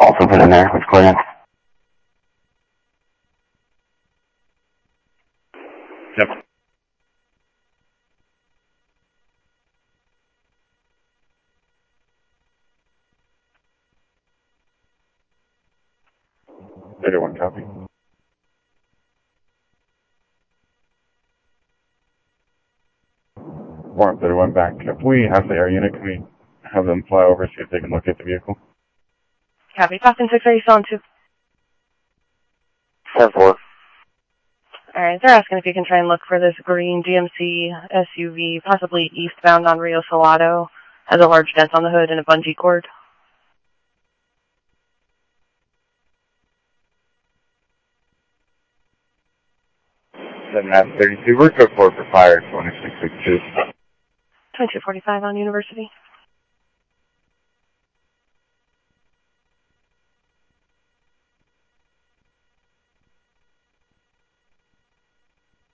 Also put in there with clearance. Yep. One copy. Warrant 31 back. If we have the air unit, can we have them fly over, see if they can locate the vehicle? Copy. Falcon 6, are you still on 2? 10-4. Alright, they're asking if you can try and look for this green GMC SUV, possibly eastbound on Rio Salado. Has a large dent on the hood and a bungee cord. 7-32, we're code 4 for fire, 2662. 2245 on University.